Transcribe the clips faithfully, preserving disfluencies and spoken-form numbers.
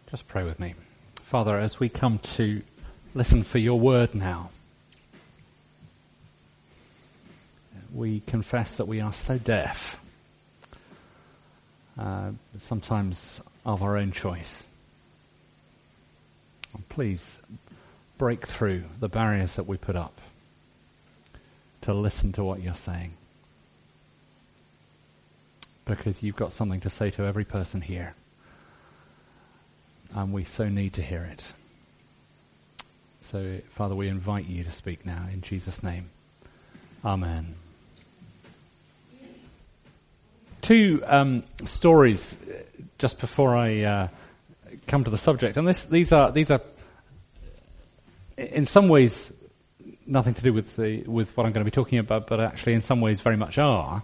Just pray with me. Father, as we come to listen for your word now, we confess that we are so deaf, uh, sometimes of our own choice. And please break through the barriers that we put up to listen to what you're saying, because you've got something to say to every person here. And we so need to hear it. So, Father, we invite you to speak now in Jesus' name. Amen. Two um, stories just before I uh, come to the subject, and this, these are these are in some ways nothing to do with the with what I'm going to be talking about, but actually in some ways very much are.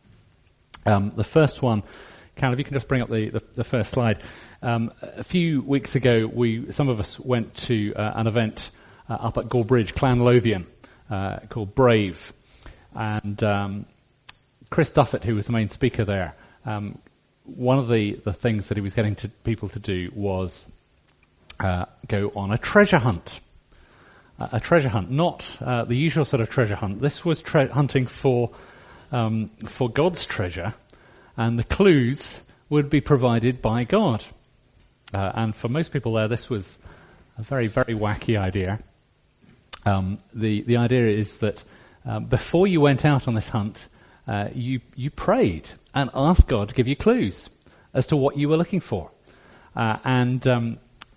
Um, the first one, Cal, if you can just bring up the, the, the first slide. Um, a few weeks ago, we some of us went to uh, an event uh, up at Gore Bridge, Clan Lothian, uh, called Brave, and um, Chris Duffett, who was the main speaker there, um, one of the, the things that he was getting to people to do was uh, go on a treasure hunt. Uh, a treasure hunt, not uh, the usual sort of treasure hunt. This was tre- hunting for um, for God's treasure, and the clues would be provided by God. Uh, and for most people there, this was a very, very wacky idea. Um, the the idea is that um, before you went out on this hunt, uh, you you prayed and asked God to give you clues as to what you were looking for. Uh, and um,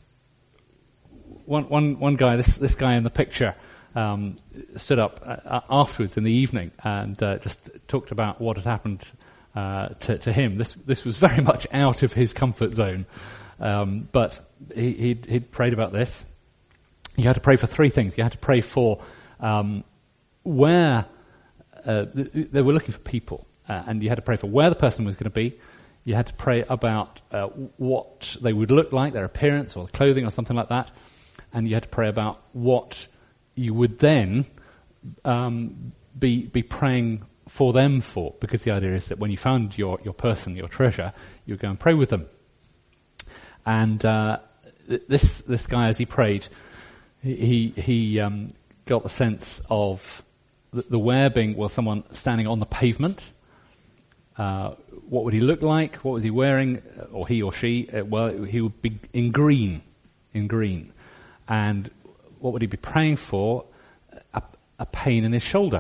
one one one guy, this this guy in the picture, um, stood up uh, afterwards in the evening and uh, just talked about what had happened uh, to, to him. This this was very much out of his comfort zone. Um, but he, he'd, he'd prayed about this. You had to pray for three things. You had to pray for um, where uh, th- they were looking for people, uh, and you had to pray for where the person was going to be. You had to pray about uh, what they would look like, their appearance or clothing or something like that, and you had to pray about what you would then um, be be praying for them for, because the idea is that when you found your your person, your treasure, you would go and pray with them. And uh, this this guy, as he prayed, he he um, got the sense of the, the where being, well, someone standing on the pavement. Uh, what would he look like? What was he wearing? Or he or she? Uh, well, he would be in green, in green. And what would he be praying for? A, a pain in his shoulder.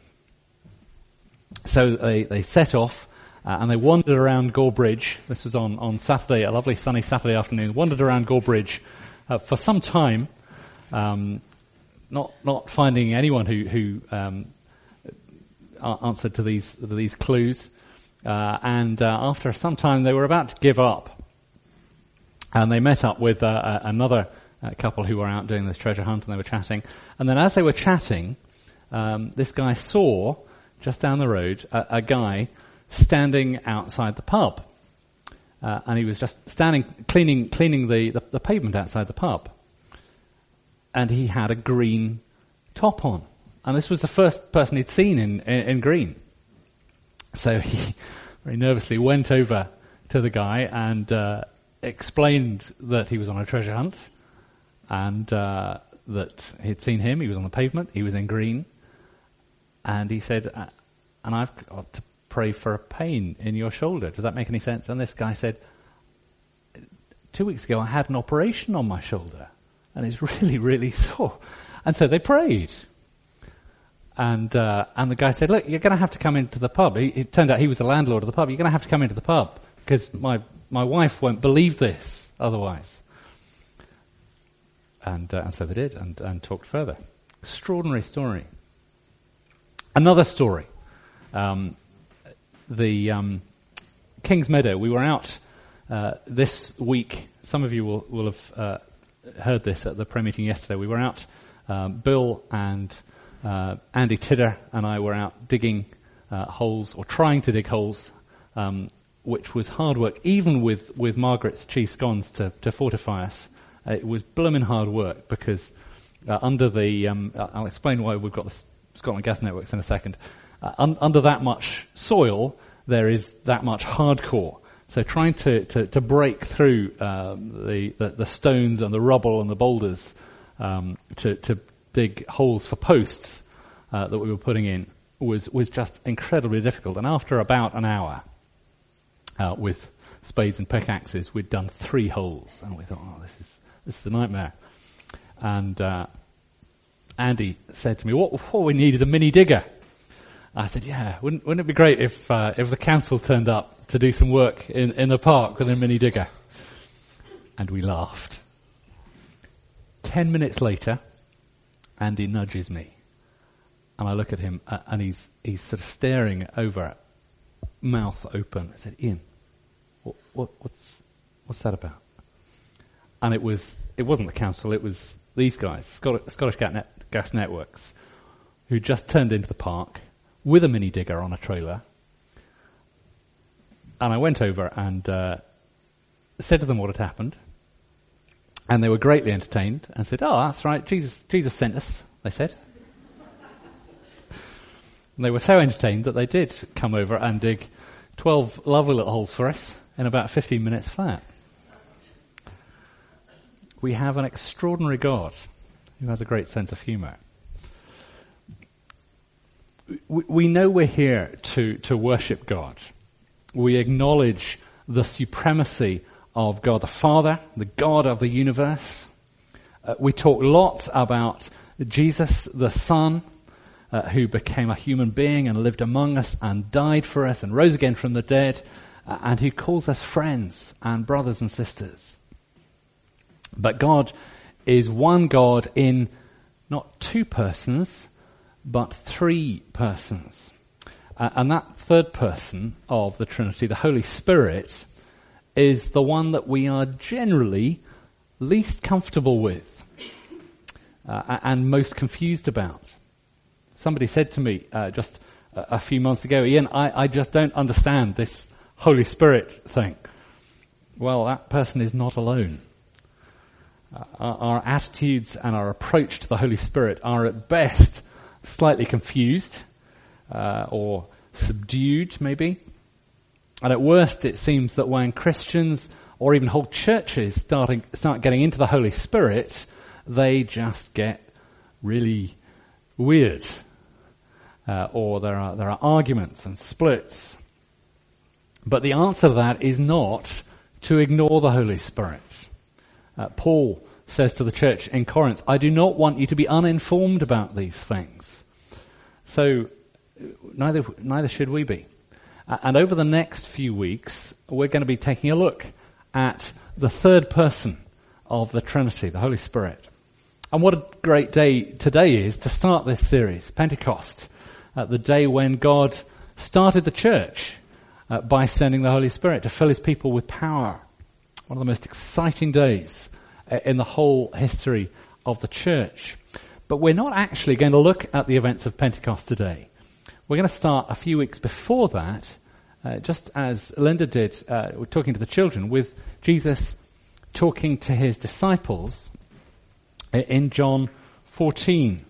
So they they set off. Uh, and they wandered around Gore Bridge. This was on, on Saturday, a lovely sunny Saturday afternoon. Wandered around Gore Bridge uh, for some time, um, not not finding anyone who who um, answered to these to these clues. Uh, and uh, after some time, they were about to give up, and they met up with uh, another uh, couple who were out doing this treasure hunt, and they were chatting. And then, as they were chatting, um, this guy saw just down the road a, a guy standing outside the pub, uh, and he was just standing, cleaning, cleaning the, the, the pavement outside the pub, and he had a green top on, and this was the first person he'd seen in, in, in green. So he very nervously went over to the guy and uh, explained that he was on a treasure hunt, and uh, that he'd seen him. He was on the pavement. He was in green, and he said, uh, "And I've got to pray for a pain in your shoulder. Does that make any sense?" And this guy said, two weeks ago I had an operation on my shoulder and it's really, really sore. And so they prayed. And uh, and the guy said, "Look, you're going to have to come into the pub." He, it turned out he was the landlord of the pub. "You're going to have to come into the pub because my, my wife won't believe this otherwise." And, uh, and so they did and, and talked further. Extraordinary story. Another story. Um, The um, King's Meadow. We were out uh, this week. Some of you will, will have uh, heard this at the prayer meeting yesterday. We were out. Um, Bill and uh, Andy Tidder and I were out digging uh, holes, or trying to dig holes, um, which was hard work. Even with, with Margaret's cheese scones to, to fortify us, uh, it was blooming hard work because uh, under the. Um, I'll explain why we've got the Scotland Gas Networks in a second. Uh, un- under that much soil, there is that much hardcore. So trying to, to, to break through um, the, the, the stones and the rubble and the boulders um, to, to dig holes for posts uh, that we were putting in was, was just incredibly difficult. And after about an hour uh, with spades and pickaxes, we'd done three holes. And we thought, oh, this is, this is a nightmare. And uh, Andy said to me, what, what we need is a mini digger. I said, yeah, wouldn't, wouldn't it be great if uh, if the council turned up to do some work in, in the park with a mini digger? And we laughed. Ten minutes later, Andy nudges me. And I look at him, uh, and he's he's sort of staring over, mouth open. I said, Ian, what, what, what's what's that about? And it was it wasn't the council, it was these guys, Scottish, Scottish Gas Networks, who just turned into the park with a mini digger on a trailer. And I went over and uh, said to them what had happened. And they were greatly entertained and said, oh, that's right, Jesus Jesus sent us, they said. And they were so entertained that they did come over and dig twelve lovely little holes for us in about fifteen minutes flat. We have an extraordinary God who has a great sense of humour. We know we're here to, to worship God. We acknowledge the supremacy of God the Father, the God of the universe. Uh, we talk lots about Jesus the Son, uh, who became a human being and lived among us and died for us and rose again from the dead, uh, and who calls us friends and brothers and sisters. But God is one God in not two persons, but three persons. Uh, and that third person of the Trinity, the Holy Spirit, is the one that we are generally least comfortable with uh, and most confused about. Somebody said to me uh, just a, a few months ago, Ian, I, I just don't understand this Holy Spirit thing. Well, that person is not alone. Uh, our, our attitudes and our approach to the Holy Spirit are at best slightly confused, uh, or subdued, maybe. And at worst, it seems that when Christians, or even whole churches, starting, start getting into the Holy Spirit, they just get really weird. Uh, or there are, there are arguments and splits. But the answer to that is not to ignore the Holy Spirit. Uh, Paul says to the church in Corinth, I do not want you to be uninformed about these things. So neither neither should we be. Uh, and over the next few weeks, we're going to be taking a look at the third person of the Trinity, the Holy Spirit. And what a great day today is to start this series, Pentecost, uh, the day when God started the church uh, by sending the Holy Spirit to fill his people with power. One of the most exciting days in the whole history of the church. But we're not actually going to look at the events of Pentecost today. We're going to start a few weeks before that, uh, just as Linda did, uh, we're talking to the children, with Jesus talking to his disciples in John fourteen.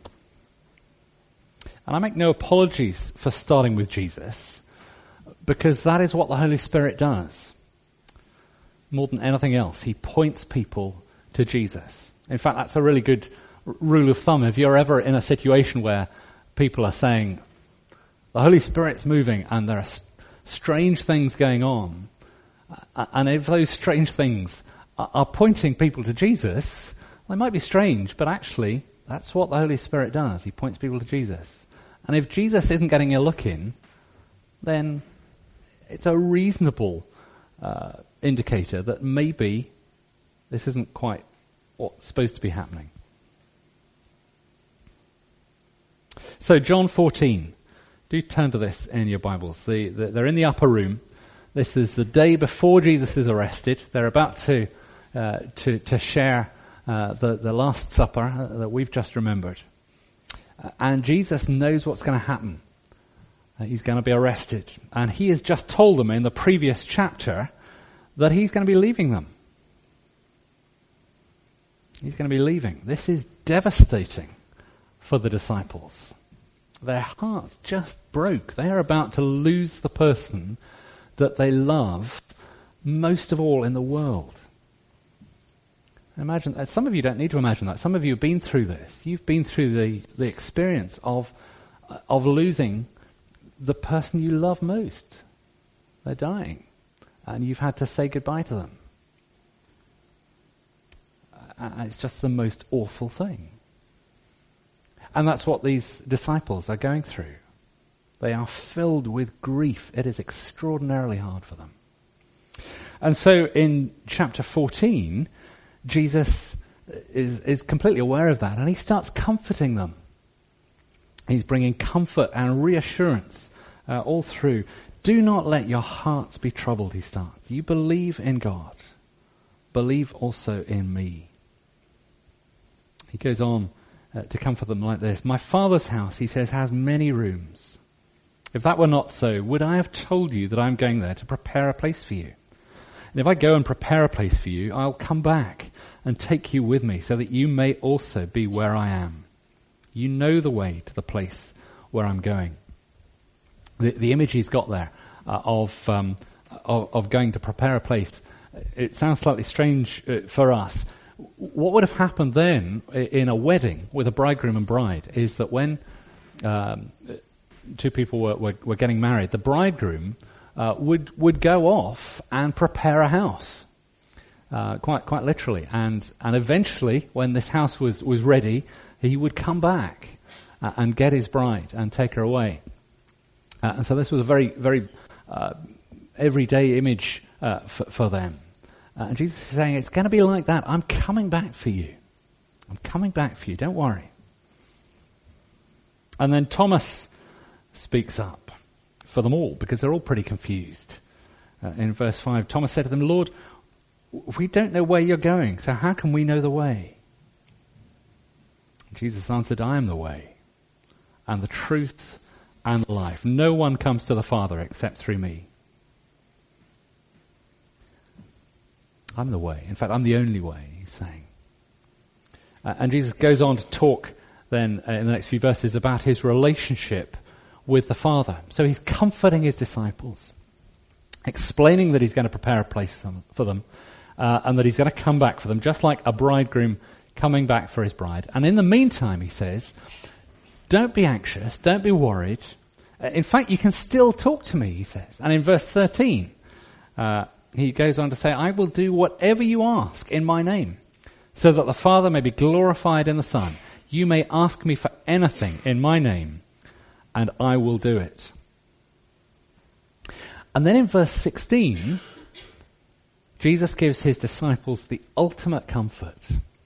And I make no apologies for starting with Jesus, because that is what the Holy Spirit does. More than anything else, he points people to Jesus. In fact, that's a really good r- rule of thumb. If you're ever in a situation where people are saying, the Holy Spirit's moving and there are s- strange things going on, uh, and if those strange things are, are pointing people to Jesus, they might be strange, but actually, that's what the Holy Spirit does. He points people to Jesus. And if Jesus isn't getting a look in, then it's a reasonable uh, indicator that maybe this isn't quite what's supposed to be happening. So John fourteen. Do turn to this in your Bibles. The, the, they're in the upper room. This is the day before Jesus is arrested. They're about to uh, to, to share uh, the, the Last Supper that we've just remembered. Uh, and Jesus knows what's going to happen. Uh, he's going to be arrested. And he has just told them in the previous chapter that he's going to be leaving them. He's going to be leaving. This is devastating for the disciples. Their hearts just broke. They are about to lose the person that they love most of all in the world. Imagine that. Some of you don't need to imagine that. Some of you have been through this. You've been through the, the experience of of losing the person you love most. They're dying, and you've had to say goodbye to them. Uh, it's just the most awful thing. And that's what these disciples are going through. They are filled with grief. It is extraordinarily hard for them. And so in chapter fourteen, Jesus is, is completely aware of that, and he starts comforting them. He's bringing comfort and reassurance uh, all through. Do not let your hearts be troubled, he starts. You believe in God. Believe also in me. He goes on uh, to comfort them like this. My Father's house, he says, has many rooms. If that were not so, would I have told you that I'm going there to prepare a place for you? And if I go and prepare a place for you, I'll come back and take you with me so that you may also be where I am. You know the way to the place where I'm going. The, the image he's got there uh, of, um, of of going to prepare a place, it sounds slightly strange uh, for us. What would have happened then in a wedding with a bridegroom and bride is that when um, two people were, were, were getting married, the bridegroom uh, would would go off and prepare a house, uh, quite quite literally, and and eventually, when this house was was ready, he would come back uh, and get his bride and take her away. Uh, and so this was a very very uh, everyday image uh, for, for them. Uh, and Jesus is saying, it's going to be like that. I'm coming back for you. I'm coming back for you. Don't worry. And then Thomas speaks up for them all, because they're all pretty confused. Uh, in verse five, Thomas said to them, Lord, we don't know where you're going, so how can we know the way? Jesus answered, I am the way, and the truth, and the life. No one comes to the Father except through me. I'm the way. In fact, I'm the only way, he's saying. Uh, and Jesus goes on to talk then uh, in the next few verses about his relationship with the Father. So he's comforting his disciples, explaining that he's going to prepare a place for them, for them uh, and that he's going to come back for them, just like a bridegroom coming back for his bride. And in the meantime, he says, don't be anxious, don't be worried. Uh, in fact, you can still talk to me, he says. And in verse thirteen, uh, he goes on to say, I will do whatever you ask in my name, so that the Father may be glorified in the Son. You may ask me for anything in my name, and I will do it. And then in verse sixteen, Jesus gives his disciples the ultimate comfort.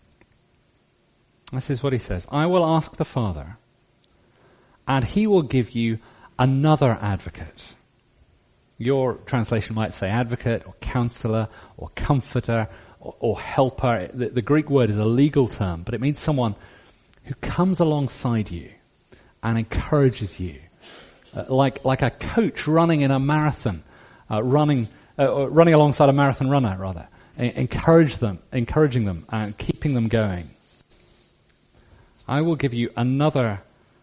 This is what he says. I will ask the Father, and he will give you another advocate. Your translation might say advocate or counselor or comforter or, or helper. The, the Greek word is a legal term, but it means someone who comes alongside you and encourages you, uh, like like a coach running in a marathon, uh, running uh, running alongside a marathon runner, rather, encourage them, encouraging them and keeping them going. I will give you another.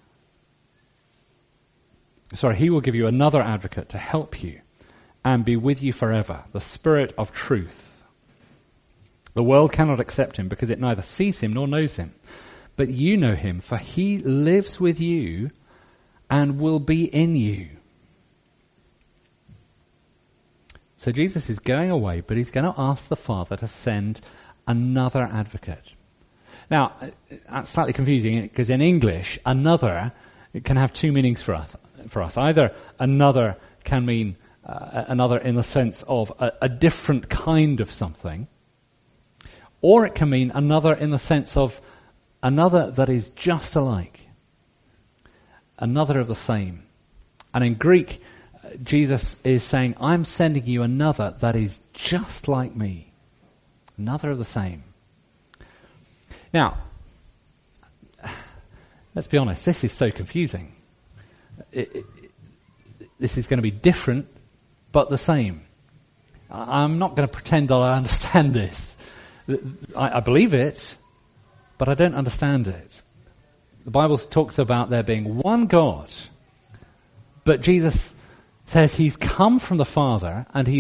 Sorry, he will give you another advocate to help you and be with you forever, the Spirit of truth. The world cannot accept him because it neither sees him nor knows him. But you know him, for he lives with you and will be in you. So Jesus is going away, but he's going to ask the Father to send another advocate. Now, that's slightly confusing because in English, another it can have two meanings for us. For us, either another can mean uh, another in the sense of a, a different kind of something, or it can mean another in the sense of another that is just alike, another of the same. And in Greek, uh, Jesus is saying, I'm sending you another that is just like me, another of the same. Now, let's be honest, this is so confusing. It, it, this is going to be different, but the same. I'm not going to pretend that I understand this. I, I believe it, but I don't understand it. The Bible talks about there being one God, but Jesus says he's come from the Father and he's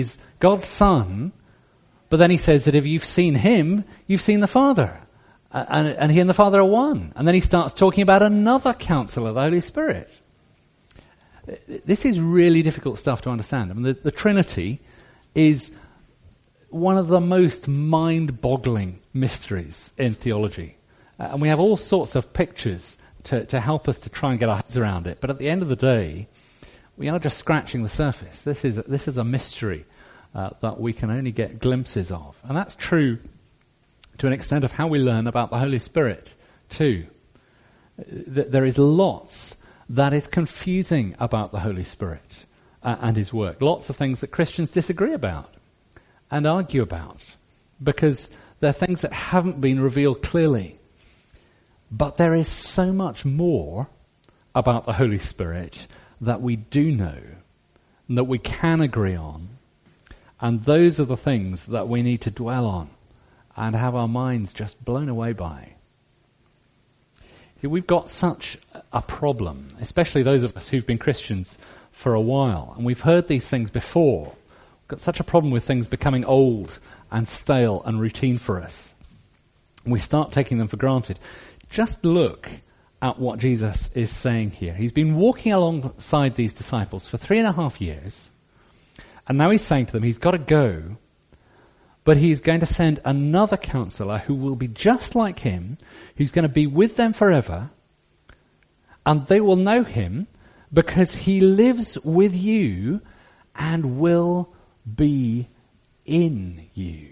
God's Son, but then he says that if you've seen him, you've seen the Father. Uh, and, and he and the Father are one. And then he starts talking about another counselor, the Holy Spirit. This is really difficult stuff to understand. I mean, the, the Trinity is one of the most mind-boggling mysteries in theology. Uh, and we have all sorts of pictures to, to help us to try and get our heads around it. But at the end of the day, we are just scratching the surface. This is, this is a mystery uh, that we can only get glimpses of. And that's true to an extent of how we learn about the Holy Spirit too. Th- there is lots that is confusing about the Holy Spirit uh, and his work. Lots of things that Christians disagree about and argue about because they're things that haven't been revealed clearly. But there is so much more about the Holy Spirit that we do know, and that we can agree on, and those are the things that we need to dwell on and have our minds just blown away by. See, we've got such a problem, especially those of us who've been Christians for a while, and we've heard these things before. We've got such a problem with things becoming old and stale and routine for us. And we start taking them for granted. Just look at what Jesus is saying here. He's been walking alongside these disciples for three and a half years, and now he's saying to them he's got to go, but he's going to send another counselor who will be just like him, who's going to be with them forever, and they will know him because he lives with you and will be in you.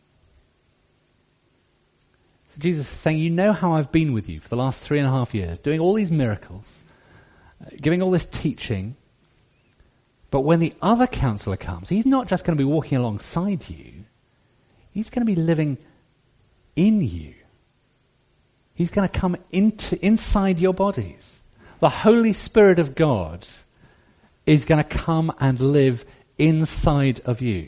So Jesus is saying, you know how I've been with you for the last three and a half years, doing all these miracles, uh, giving all this teaching, but when the other counselor comes, he's not just going to be walking alongside you, he's going to be living in you. He's going to come into inside your bodies. The Holy Spirit of God is going to come and live inside of you.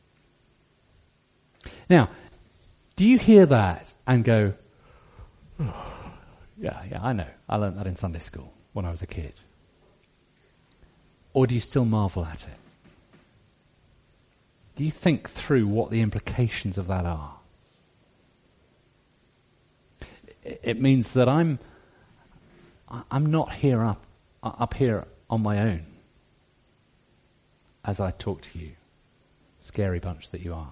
Now, do you hear that and go, oh, yeah, yeah, I know. I learned that in Sunday school when I was a kid. Or do you still marvel at it? Do you think through what the implications of that are? It means that I'm I'm not here up up here on my own as I talk to you, scary bunch that you are.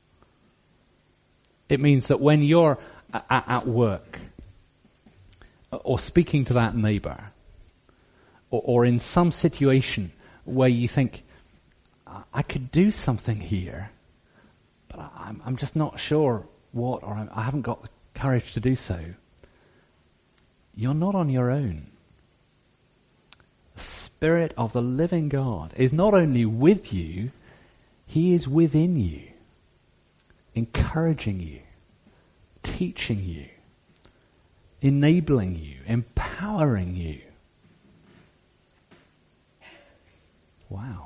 It means that when you're at, at work or speaking to that neighbor or, or in some situation where you think, I could do something here, but I'm, I'm just not sure what, or I'm, I haven't got the courage to do so. You're not on your own. The Spirit of the living God is not only with you, he is within you, encouraging you, teaching you, enabling you, empowering you. Wow.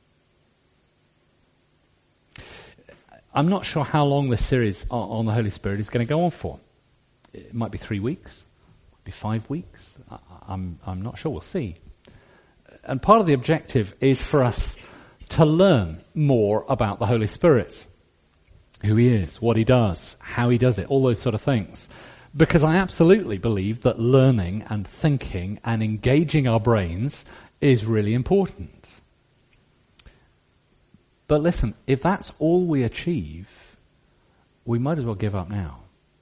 I'm not sure how long this series on the Holy Spirit is going to go on for. It might be three weeks, it might be five weeks. I, I'm, I'm not sure. We'll see. And part of the objective is for us to learn more about the Holy Spirit. Who he is, what he does, how he does it, all those sort of things. Because I absolutely believe that learning and thinking and engaging our brains is really important. But listen, if that's all we achieve, we might as well give up now.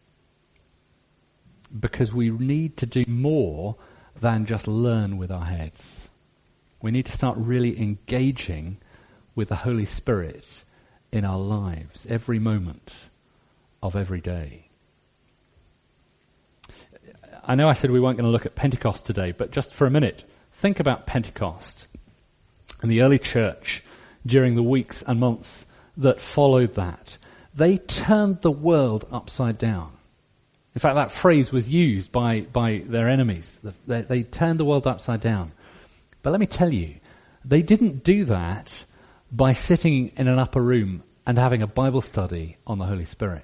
Because we need to do more than just learn with our heads. We need to start really engaging with the Holy Spirit in our lives, every moment of every day. I know I said we weren't going to look at Pentecost today, but just for a minute, think about Pentecost and the early church during the weeks and months that followed that. They turned the world upside down. In fact, that phrase was used by, by their enemies. They, they turned the world upside down. But let me tell you, they didn't do that by sitting in an upper room and having a Bible study on the Holy Spirit.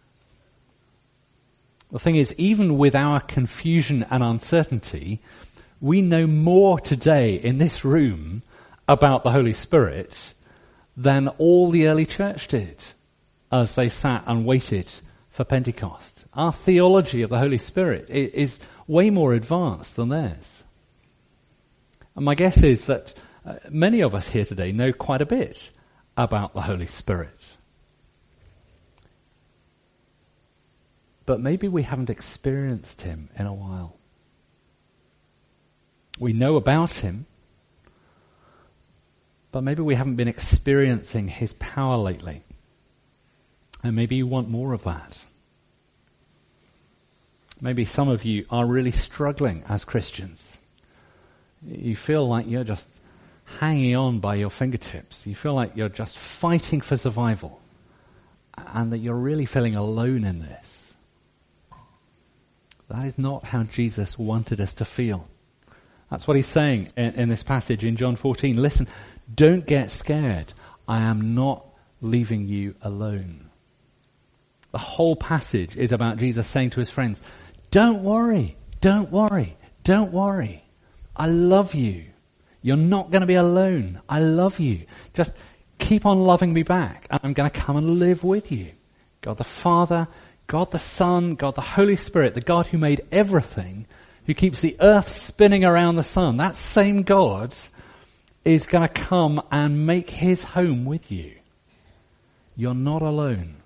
The thing is, even with our confusion and uncertainty, we know more today in this room about the Holy Spirit than all the early church did as they sat and waited for Pentecost. Our theology of the Holy Spirit is way more advanced than theirs. And my guess is that uh, many of us here today know quite a bit about the Holy Spirit. But maybe we haven't experienced him in a while. We know about him, but maybe we haven't been experiencing his power lately. And maybe you want more of that. Maybe some of you are really struggling as Christians. You feel like you're just hanging on by your fingertips. You feel like you're just fighting for survival, and that you're really feeling alone in this. That is not how Jesus wanted us to feel. That's what he's saying in, in this passage in John fourteen. Listen, don't get scared. I am not leaving you alone. The whole passage is about Jesus saying to his friends, don't worry, don't worry, don't worry. I love you. You're not going to be alone. I love you. Just keep on loving me back, and I'm going to come and live with you. God the Father, God the Son, God the Holy Spirit, the God who made everything, who keeps the earth spinning around the sun, that same God is going to come and make his home with you. You're not alone.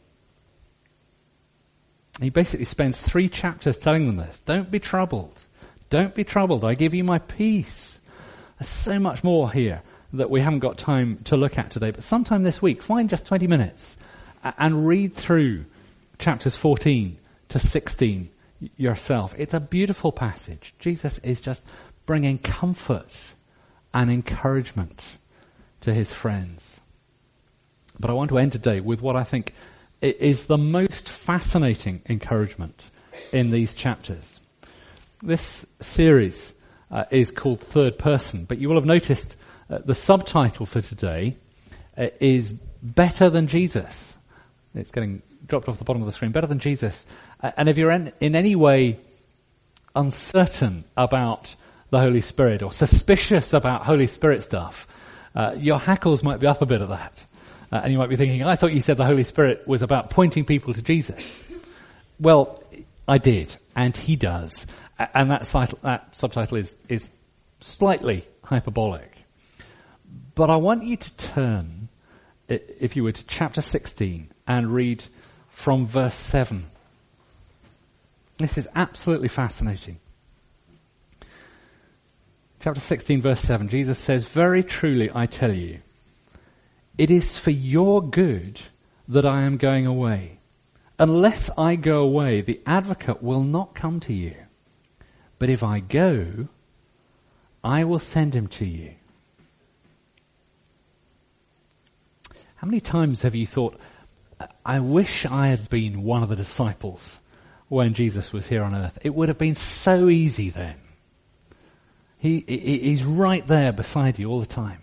He basically spends three chapters telling them this. Don't be troubled. Don't be troubled. I give you my peace. There's so much more here that we haven't got time to look at today. But sometime this week, find just twenty minutes and read through chapters fourteen to sixteen yourself. It's a beautiful passage. Jesus is just bringing comfort and encouragement to his friends. But I want to end today with what I think is the most fascinating encouragement in these chapters. This series uh, is called Third Person, but you will have noticed uh, the subtitle for today uh, is Better Than Jesus. It's getting dropped off the bottom of the screen. Better Than Jesus. Uh, and if you're in, in any way uncertain about the Holy Spirit or suspicious about Holy Spirit stuff, uh, your hackles might be up a bit at that. Uh, and you might be thinking, I thought you said the Holy Spirit was about pointing people to Jesus. Well, I did, and he does. And that, title, that subtitle is, is slightly hyperbolic. But I want you to turn, if you were, to chapter sixteen and read from verse seven. This is absolutely fascinating. Chapter sixteen, verse seven, Jesus says, "Very truly I tell you, it is for your good that I am going away. Unless I go away, the advocate will not come to you. But if I go, I will send him to you." How many times have you thought, I wish I had been one of the disciples when Jesus was here on earth? It would have been so easy then. He, he's right there beside you all the time.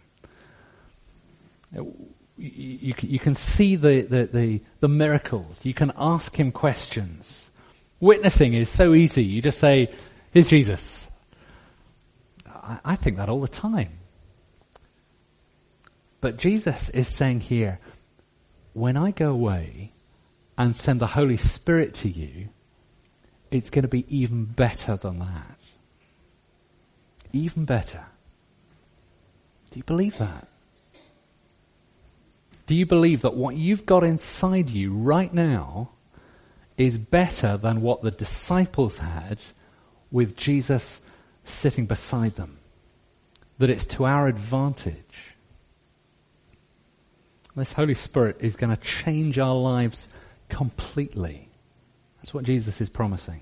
You, you, you can see the, the, the, the miracles. You can ask him questions. Witnessing is so easy. You just say, here's Jesus. I, I think that all the time. But Jesus is saying here, when I go away and send the Holy Spirit to you, it's going to be even better than that. Even better. Do you believe that? Do you believe that what you've got inside you right now is better than what the disciples had with Jesus sitting beside them? That it's to our advantage? This Holy Spirit is going to change our lives completely. That's what Jesus is promising.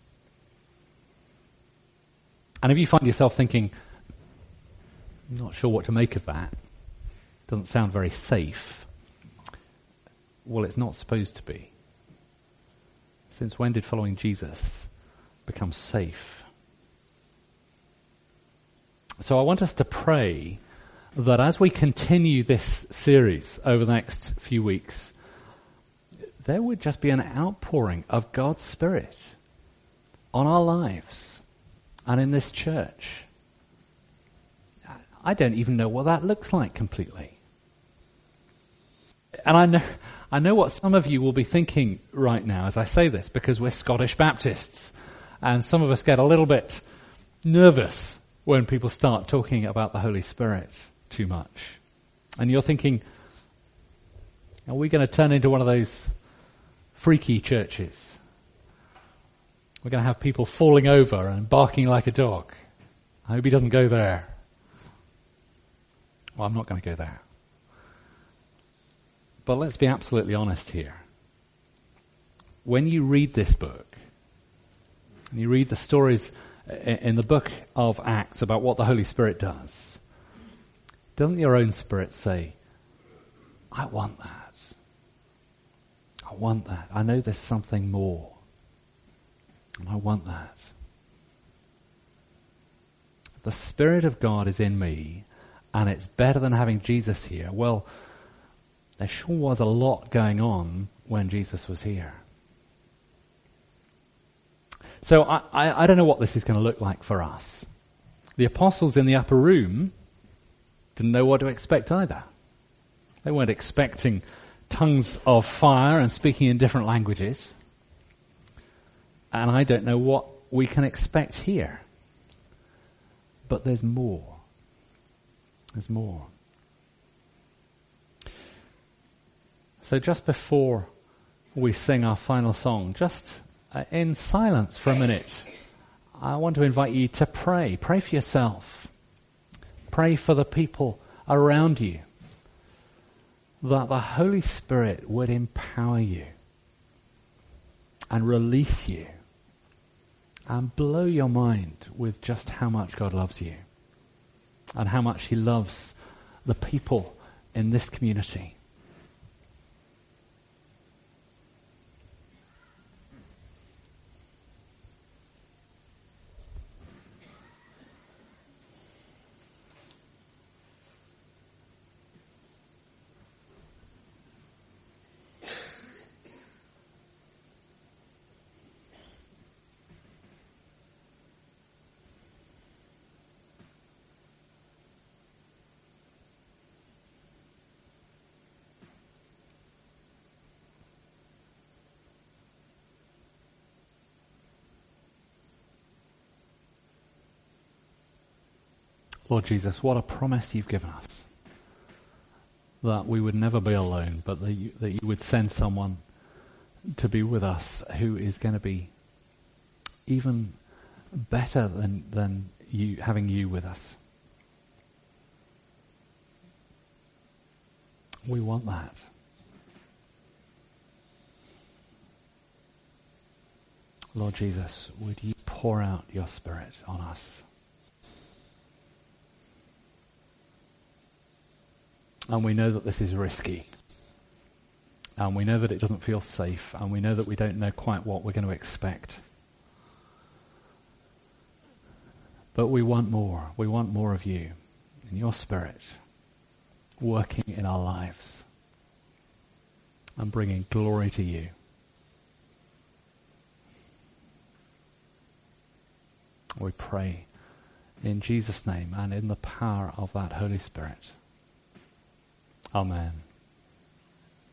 And if you find yourself thinking, I'm not sure what to make of that, doesn't sound very safe, well, it's not supposed to be. Since when did following Jesus become safe? So I want us to pray that as we continue this series over the next few weeks, there would just be an outpouring of God's Spirit on our lives and in this church. I don't even know what that looks like completely. And I know, I know what some of you will be thinking right now as I say this, because we're Scottish Baptists. And some of us get a little bit nervous when people start talking about the Holy Spirit too much. And you're thinking, are we going to turn into one of those freaky churches? We're going to have people falling over and barking like a dog. I hope he doesn't go there. Well, I'm not going to go there. But let's be absolutely honest here. When you read this book, and you read the stories in the book of Acts about what the Holy Spirit does, doesn't your own spirit say, I want that. I want that. I know there's something more. And I want that. The Spirit of God is in me, and it's better than having Jesus here. Well, there sure was a lot going on when Jesus was here. So I, I, I don't know what this is going to look like for us. The apostles in the upper room didn't know what to expect either. They weren't expecting tongues of fire and speaking in different languages. And I don't know what we can expect here. But there's more. There's more. So just before we sing our final song, just uh, in silence for a minute, I want to invite you to pray. Pray for yourself. Pray for the people around you. That the Holy Spirit would empower you and release you and blow your mind with just how much God loves you and how much He loves the people in this community. Lord Jesus, what a promise you've given us. That we would never be alone, but that you, that you would send someone to be with us who is going to be even better than, than you, having you with us. We want that. Lord Jesus, would you pour out your Spirit on us? And we know that this is risky. And we know that it doesn't feel safe. And we know that we don't know quite what we're going to expect. But we want more. We want more of you and your Spirit working in our lives and bringing glory to you. We pray in Jesus' name and in the power of that Holy Spirit. Amen.